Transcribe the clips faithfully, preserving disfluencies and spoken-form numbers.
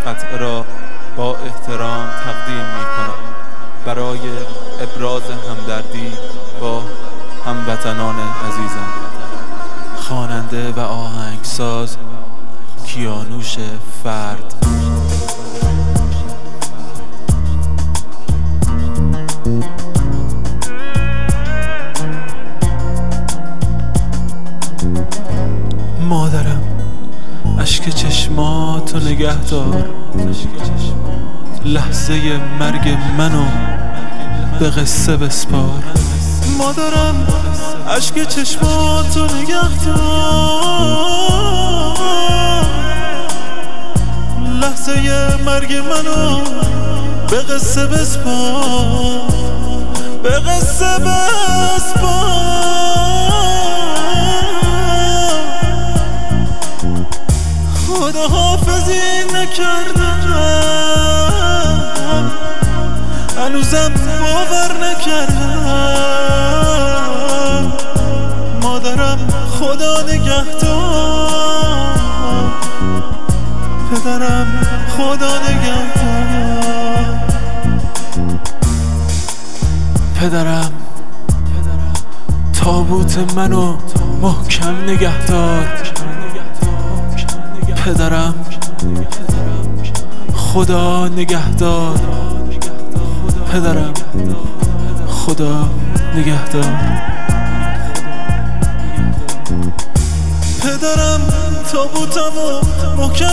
قطعه را با احترام تقدیم می کنم برای ابراز همدردی با هموطنان عزیزم. خواننده و آهنگساز کیانوش فرد. مادرم اشک چشماتو نگه دار، لحظه مرگ منو به قصه بسپار. مادرم اشک چشماتو نگه دار، لحظه مرگ منو به قصه بسپار، به قصه بسپار. خدا حافظی نکردم، هنوزم باور نکردم. مادرم خدا نگهدار، پدرم خدا نگهدار. پدرم تابوت منو محکم نگهدار. پدرم خدا نگهدار. پدرم خدا نگهدار. پدرم تابوتمو محکم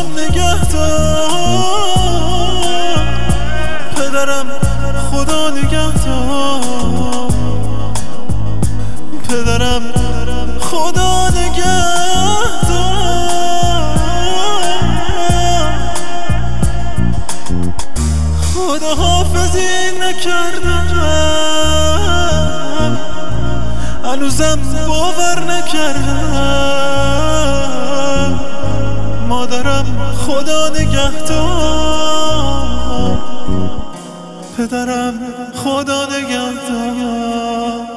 نگهدار. پدرم خدا نگهدار. پدرم خدا نگهدار. خدا حافظی نکردم، هنوزم باور نکردم. مادرم خدا نگهدار، پدرم خدا نگهدار.